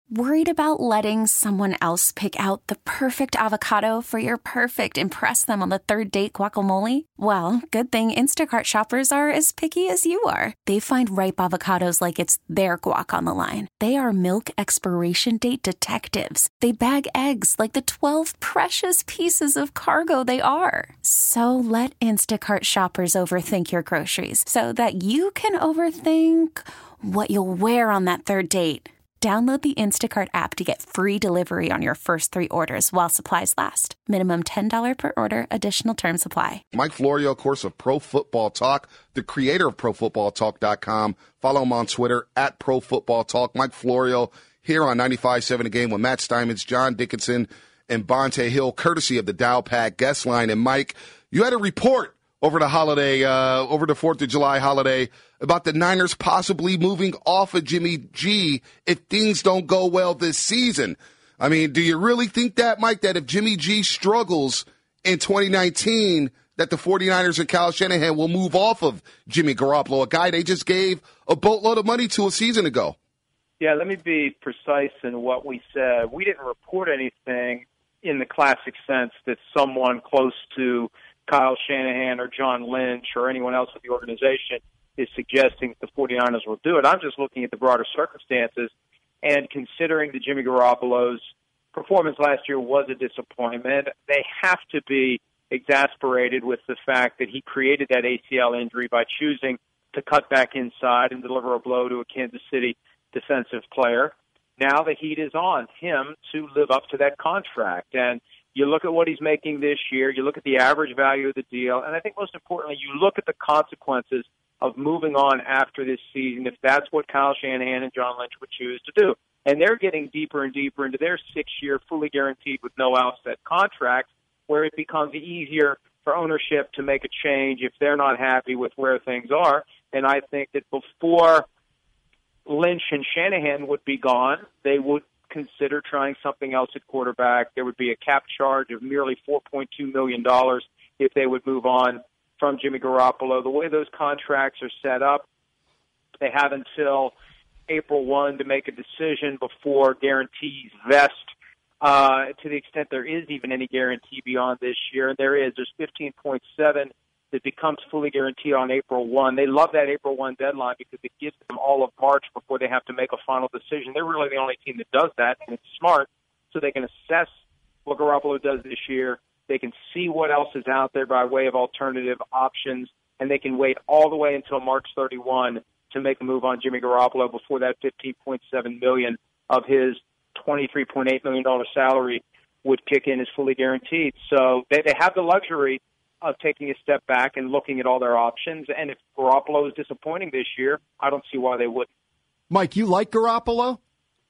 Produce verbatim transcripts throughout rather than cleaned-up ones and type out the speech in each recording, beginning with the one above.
Worried about letting someone else pick out the perfect avocado for your perfect impress them on the third date guacamole? Well, good thing Instacart shoppers are as picky as you are. They find ripe avocados like it's their guac on the line. They are milk expiration date detectives. They bag eggs like the twelve precious pieces of cargo they are. So let Instacart shoppers overthink your groceries so that you can overthink what you'll wear on that third date. Download the Instacart app to get free delivery on your first three orders while supplies last. Minimum ten dollars per order. Additional terms apply. Mike Florio, of course, of Pro Football Talk, the creator of Pro Football Talk dot com. Follow him on Twitter, at Pro Football Talk. Mike Florio here on ninety-five point seven The Game with Matt Steinmetz, John Dickinson, and Bonte Hill, courtesy of the Dow Pack guest line. And, Mike, you had a report over the holiday, uh, over the fourth of July holiday, about the Niners possibly moving off of Jimmy G if things don't go well this season. I mean, do you really think that, Mike, that if Jimmy G struggles in twenty nineteen, that the 49ers and Kyle Shanahan will move off of Jimmy Garoppolo, a guy they just gave a boatload of money to a season ago? Yeah, let me be precise in what we said. We didn't report anything in the classic sense that someone close to Kyle Shanahan or John Lynch or anyone else with the organization is suggesting that the 49ers will do it. I'm just looking at the broader circumstances and considering that Jimmy Garoppolo's performance last year was a disappointment. They have to be exasperated with the fact that he created that A C L injury by choosing to cut back inside and deliver a blow to a Kansas City defensive player. Now the heat is on him to live up to that contract. And you look at what he's making this year, you look at the average value of the deal, and I think most importantly, you look at the consequences of moving on after this season if that's what Kyle Shanahan and John Lynch would choose to do. And they're getting deeper and deeper into their six-year, fully guaranteed with no outset contracts, where it becomes easier for ownership to make a change if they're not happy with where things are. And I think that before Lynch and Shanahan would be gone, they would consider trying something else at quarterback. There would be a cap charge of merely four point two million dollars if they would move on from Jimmy Garoppolo. The way those contracts are set up, they have until April first to make a decision before guarantees vest, uh, to the extent there is even any guarantee beyond this year. And there is. There's fifteen point seven that becomes fully guaranteed on April first. They love that April first deadline because it gives them all of March before they have to make a final decision. They're really the only team that does that, and it's smart, so they can assess what Garoppolo does this year. They can see what else is out there by way of alternative options, and they can wait all the way until March thirty-first to make a move on Jimmy Garoppolo before that fifteen point seven million dollars of his twenty-three point eight million dollars salary would kick in as fully guaranteed. So they, they have the luxury of taking a step back and looking at all their options. And if Garoppolo is disappointing this year, I don't see why they wouldn't. Mike, you like Garoppolo?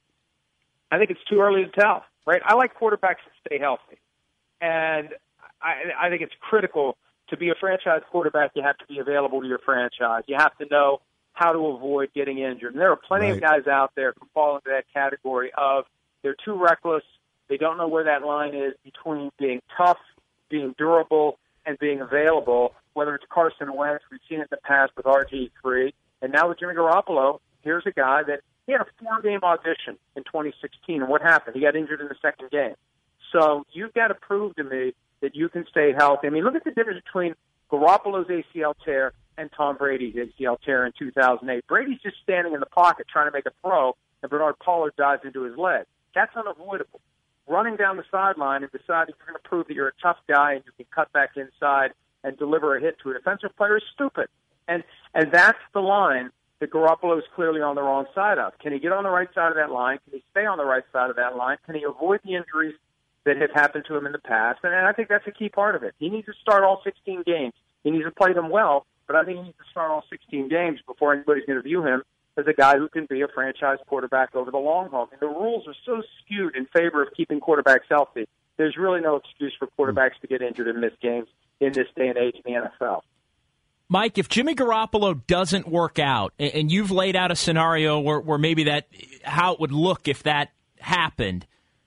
I think it's too early to tell, right? I like quarterbacks that stay healthy. And I, I think it's critical to be a franchise quarterback. You have to be available to your franchise. You have to know how to avoid getting injured. And there are plenty right. of guys out there who fall into that category of they're too reckless. They don't know where that line is between being tough, being durable, and being available, whether it's Carson Wentz, we've seen it in the past with R G three, and now with Jimmy Garoppolo, here's a guy that he had a four-game audition in twenty sixteen, and what happened? He got injured in the second game. So you've got to prove to me that you can stay healthy. I mean, look at the difference between Garoppolo's A C L tear and Tom Brady's A C L tear in two thousand eight. Brady's just standing in the pocket trying to make a throw, and Bernard Pollard dives into his leg. That's unavoidable. Running down the sideline and deciding you're going to prove that you're a tough guy and you can cut back inside and deliver a hit to a defensive player is stupid. And and that's the line that Garoppolo is clearly on the wrong side of. Can he get on the right side of that line? Can he stay on the right side of that line? Can he avoid the injuries that have happened to him in the past? And, and I think that's a key part of it. He needs to start all sixteen games. He needs to play them well, but I think he needs to start all sixteen games before anybody's going to view him as a guy who can be a franchise quarterback over the long haul. And the rules are so skewed in favor of keeping quarterbacks healthy. There's really no excuse for quarterbacks to get injured and miss games in this day and age in the N F L. Mike, if Jimmy Garoppolo doesn't work out, and you've laid out a scenario where, where maybe that how it would look if that happened,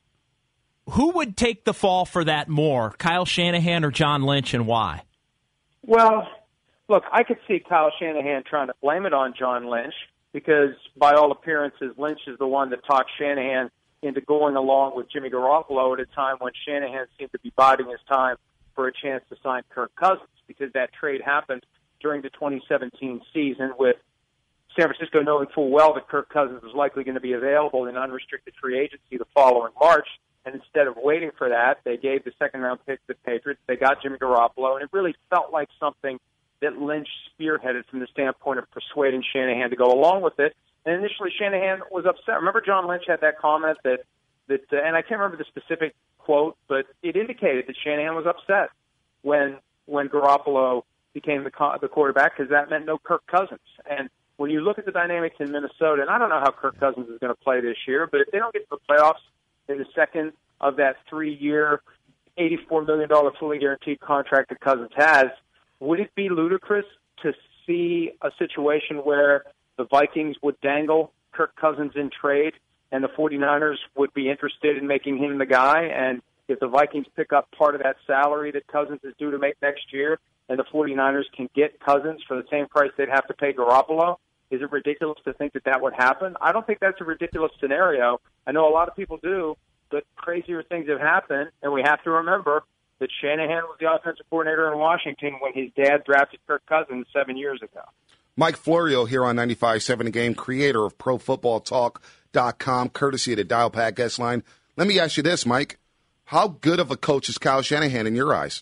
who would take the fall for that more, Kyle Shanahan or John Lynch, and why? Well, look, I could see Kyle Shanahan trying to blame it on John Lynch because, by all appearances, Lynch is the one that talked Shanahan into going along with Jimmy Garoppolo at a time when Shanahan seemed to be biding his time for a chance to sign Kirk Cousins, because that trade happened during the twenty seventeen season with San Francisco knowing full well that Kirk Cousins was likely going to be available in unrestricted free agency the following March. And instead of waiting for that, they gave the second-round pick to the Patriots. They got Jimmy Garoppolo, and it really felt like something that Lynch spearheaded from the standpoint of persuading Shanahan to go along with it. And initially, Shanahan was upset. Remember, John Lynch had that comment that, that uh, and I can't remember the specific quote, but it indicated that Shanahan was upset when when Garoppolo became the, co- the quarterback, because that meant no Kirk Cousins. And when you look at the dynamics in Minnesota, and I don't know how Kirk Cousins is going to play this year, but if they don't get to the playoffs in the second of that three-year, eighty-four million dollars fully guaranteed contract that Cousins has, would it be ludicrous to see a situation where the Vikings would dangle Kirk Cousins in trade and the 49ers would be interested in making him the guy? And if the Vikings pick up part of that salary that Cousins is due to make next year and the 49ers can get Cousins for the same price they'd have to pay Garoppolo, is it ridiculous to think that that would happen? I don't think that's a ridiculous scenario. I know a lot of people do, but crazier things have happened, and we have to remember that Shanahan was the offensive coordinator in Washington when his dad drafted Kirk Cousins seven years ago. Mike Florio here on ninety-five point seven The Game, creator of Pro Football Talk dot com, courtesy of the Dial Pad guest line. Let me ask you this, Mike. How good of a coach is Kyle Shanahan in your eyes?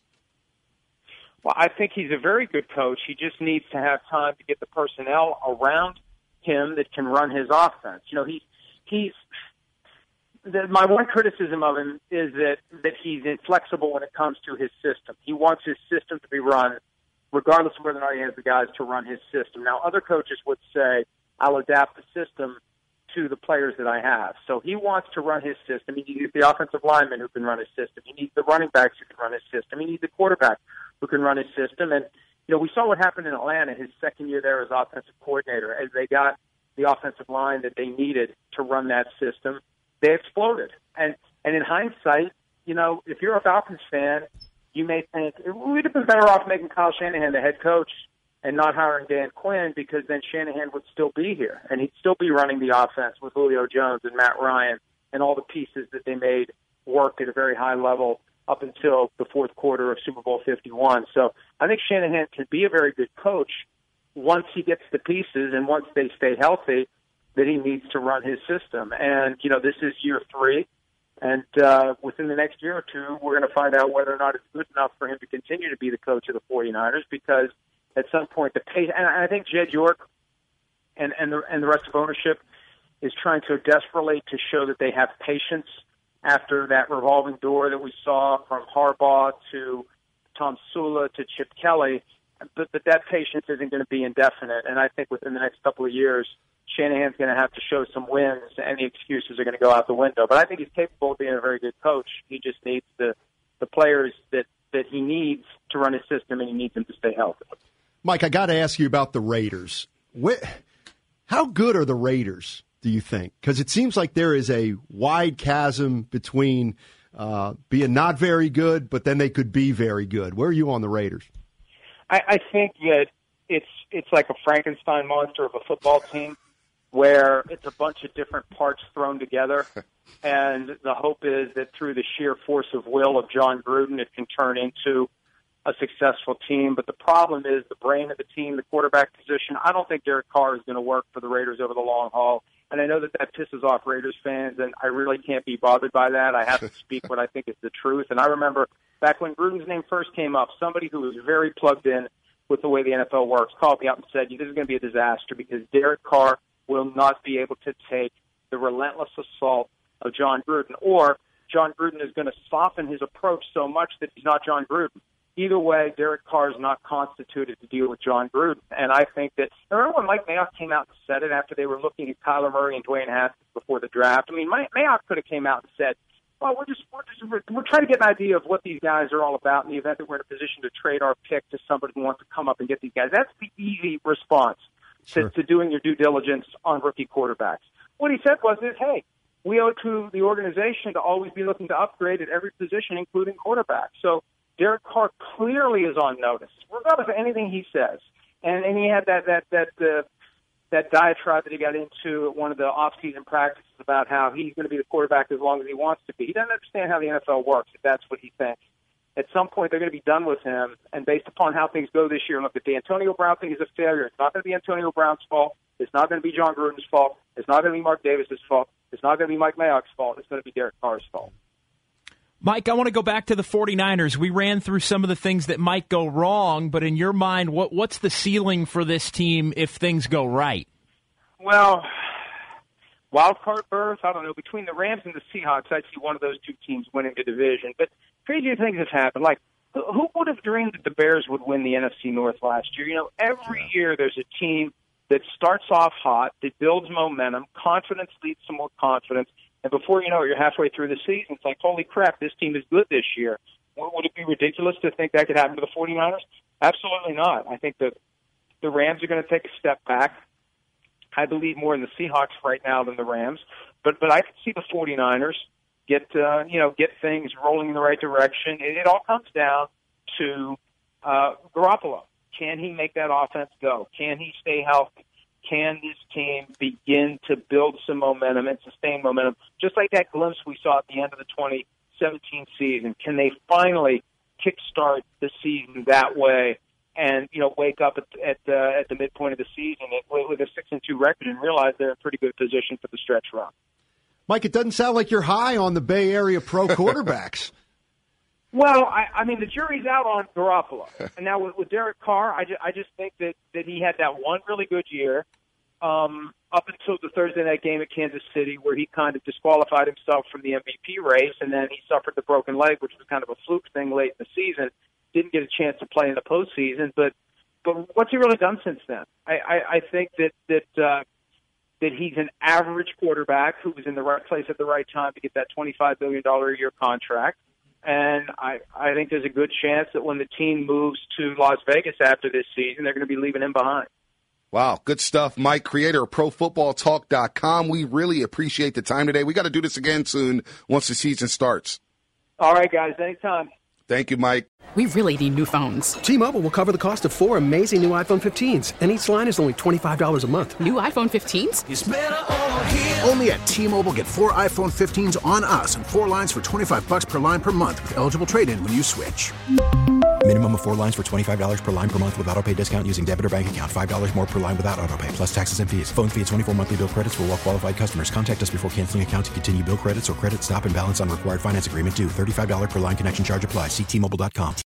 Well, I think he's a very good coach. He just needs to have time to get the personnel around him that can run his offense. You know, he he's the, my one criticism of him is that that he's inflexible when it comes to his system. He wants his system to be run regardless of whether or not he has the guys to run his system. Now, other coaches would say, I'll adapt the system to the players that I have. So he wants to run his system. He needs the offensive lineman who can run his system. He needs the running backs who can run his system. He needs the quarterback who can run his system. And, you know, we saw what happened in Atlanta his second year there as offensive coordinator. As they got the offensive line that they needed to run that system, they exploded. And and in hindsight, you know, if you're a Falcons fan, you may think it would have been better off making Kyle Shanahan the head coach and not hiring Dan Quinn, because then Shanahan would still be here, and he'd still be running the offense with Julio Jones and Matt Ryan and all the pieces that they made work at a very high level up until the fourth quarter of Super Bowl fifty-one. So I think Shanahan can be a very good coach once he gets the pieces and once they stay healthy that he needs to run his system. And, you know, this is year three. And uh, within the next year or two, we're going to find out whether or not it's good enough for him to continue to be the coach of the 49ers, because at some point the pace, and I think Jed York and, and, the, and the rest of ownership is trying to desperately to show that they have patience after that revolving door that we saw from Harbaugh to Tom Sula to Chip Kelly. But, but that patience isn't going to be indefinite. And I think within the next couple of years, Shanahan's going to have to show some wins, and the excuses are going to go out the window. But I think he's capable of being a very good coach. He just needs the, the players that, that he needs to run his system, and he needs them to stay healthy. Mike, I got to ask you about the Raiders. What, how good are the Raiders, do you think? Because it seems like there is a wide chasm between uh, being not very good, but then they could be very good. Where are you on the Raiders? I, I think that it's it's like a Frankenstein monster of a football team, where it's a bunch of different parts thrown together, and the hope is that through the sheer force of will of John Gruden, it can turn into a successful team. But the problem is the brain of the team, the quarterback position. I don't think Derek Carr is going to work for the Raiders over the long haul, and I know that that pisses off Raiders fans, and I really can't be bothered by that. I have to speak what I think is the truth. And I remember back when Gruden's name first came up, somebody who was very plugged in with the way the N F L works called me up and said, this is going to be a disaster because Derek Carr will not be able to take the relentless assault of John Gruden, or John Gruden is going to soften his approach so much that he's not John Gruden. Either way, Derek Carr is not constituted to deal with John Gruden. And I think that, remember when Mike Mayock came out and said it after they were looking at Kyler Murray and Dwayne Haskins before the draft? I mean, Mayock could have came out and said, well, we're just, we're just, we're, we're trying to get an idea of what these guys are all about in the event that we're in a position to trade our pick to somebody who wants to come up and get these guys. That's the easy response to, to doing your due diligence on rookie quarterbacks. What he said was, is, hey, we owe it to the organization to always be looking to upgrade at every position, including quarterback. So Derek Carr clearly is on notice, regardless of anything he says. And, and he had that, that, that, uh, that diatribe that he got into at one of the off-season practices about how he's going to be the quarterback as long as he wants to be. He doesn't understand how the N F L works, if that's what he thinks. At some point, they're going to be done with him, and based upon how things go this year, look, if the Antonio Brown thing is a failure, it's not going to be Antonio Brown's fault. It's not going to be John Gruden's fault. It's not going to be Mark Davis's fault. It's not going to be Mike Mayock's fault. It's going to be Derek Carr's fault. Mike, I want to go back to the 49ers. We ran through some of the things that might go wrong, but in your mind, what what's the ceiling for this team if things go right? Well, wild card berth, I don't know. Between the Rams and the Seahawks, I'd see one of those two teams winning the division. But crazy things have happened. Like, who would have dreamed that the Bears would win the N F C North last year? You know, every year there's a team that starts off hot, that builds momentum, confidence leads to more confidence, and before you know it, you're halfway through the season. It's like, holy crap, this team is good this year. Would it be ridiculous to think that could happen to the 49ers? Absolutely not. I think that the Rams are going to take a step back. I believe more in the Seahawks right now than the Rams, but but I could see the 49ers get uh, you know get things rolling in the right direction. It, it all comes down to uh, Garoppolo. Can he make that offense go? Can he stay healthy? Can this team begin to build some momentum and sustain momentum, just like that glimpse we saw at the end of the twenty seventeen season? Can they finally kickstart the season that way? And, you know, wake up at at, uh, at the midpoint of the season with a six and two record and realize they're in pretty good position for the stretch run. Mike, it doesn't sound like you're high on the Bay Area pro quarterbacks. Well, I, I mean, the jury's out on Garoppolo. And now with, with Derek Carr, I just, I just think that, that he had that one really good year um, up until the Thursday night game at Kansas City where he kind of disqualified himself from the M V P race, and then he suffered the broken leg, which was kind of a fluke thing late in the season. Didn't get a chance to play in the postseason, but but what's he really done since then? I, I, I think that that uh, that he's an average quarterback who was in the right place at the right time to get that twenty-five billion dollars a year contract, and I I think there's a good chance that when the team moves to Las Vegas after this season, they're going to be leaving him behind. Wow, good stuff, Mike, creator of Pro Football Talk dot com. We really appreciate the time today. We got to do this again soon once the season starts. All right, guys, anytime. Thank you, Mike. We really need new phones. T-Mobile will cover the cost of four amazing new iPhone fifteens, and each line is only twenty-five dollars a month. New iPhone fifteens? It's better over here. Only at T-Mobile, get four iPhone fifteens on us and four lines for twenty-five dollars per line per month with eligible trade-in when you switch. Minimum of four lines for twenty-five dollars per line per month with autopay discount using debit or bank account. five dollars more per line without autopay, plus taxes and fees. Phone fee at twenty-four monthly bill credits for well-qualified customers. Contact us before canceling account to continue bill credits or credit stop and balance on required finance agreement due. thirty-five dollars per line connection charge applies. See T Mobile dot com.